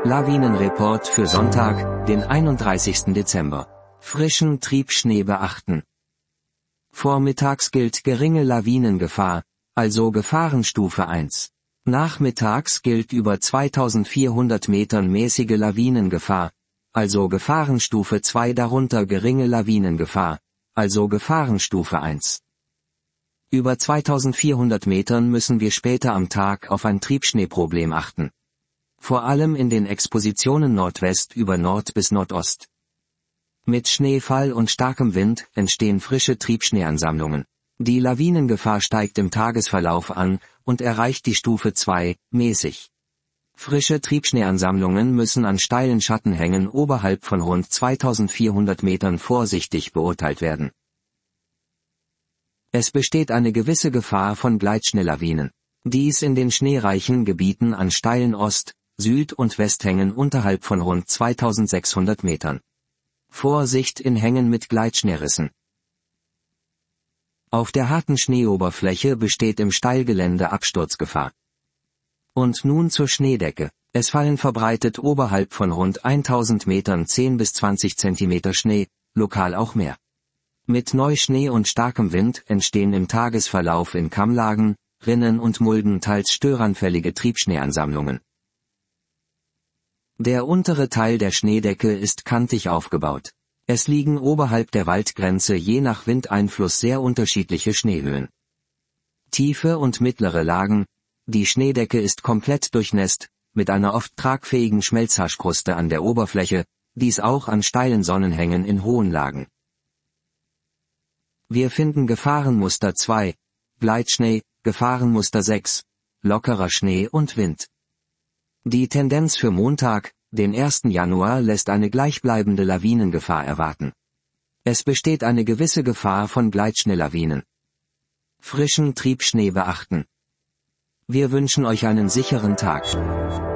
Lawinenreport für Sonntag, den 31. Dezember. Frischen Triebschnee beachten. Vormittags gilt geringe Lawinengefahr, also Gefahrenstufe 1. Nachmittags gilt über 2400 Metern mäßige Lawinengefahr, also Gefahrenstufe 2, darunter geringe Lawinengefahr, also Gefahrenstufe 1. Über 2400 Metern müssen wir später am Tag auf ein Triebschneeproblem achten. Vor allem in den Expositionen Nordwest über Nord bis Nordost. Mit Schneefall und starkem Wind entstehen frische Triebschneeansammlungen. Die Lawinengefahr steigt im Tagesverlauf an und erreicht die Stufe 2, mäßig. Frische Triebschneeansammlungen müssen an steilen Schattenhängen oberhalb von rund 2400 Metern vorsichtig beurteilt werden. Es besteht eine gewisse Gefahr von Gleitschneelawinen. Dies in den schneereichen Gebieten an steilen Ost-, Süd- und Westhängen unterhalb von rund 2600 Metern. Vorsicht in Hängen mit Gleitschneerissen. Auf der harten Schneeoberfläche besteht im Steilgelände Absturzgefahr. Und nun zur Schneedecke. Es fallen verbreitet oberhalb von rund 1000 Metern 10 bis 20 Zentimeter Schnee, lokal auch mehr. Mit Neuschnee und starkem Wind entstehen im Tagesverlauf in Kammlagen, Rinnen und Mulden teils störanfällige Triebschneeansammlungen. Der untere Teil der Schneedecke ist kantig aufgebaut. Es liegen oberhalb der Waldgrenze je nach Windeinfluss sehr unterschiedliche Schneehöhen. Tiefe und mittlere Lagen. Die Schneedecke ist komplett durchnässt, mit einer oft tragfähigen Schmelzhaschkruste an der Oberfläche, dies auch an steilen Sonnenhängen in hohen Lagen. Wir finden Gefahrenmuster 2, Gleitschnee, Gefahrenmuster 6, lockerer Schnee und Wind. Die Tendenz für Montag, den 1. Januar, lässt eine gleichbleibende Lawinengefahr erwarten. Es besteht eine gewisse Gefahr von Gleitschneelawinen. Frischen Triebschnee beachten. Wir wünschen euch einen sicheren Tag.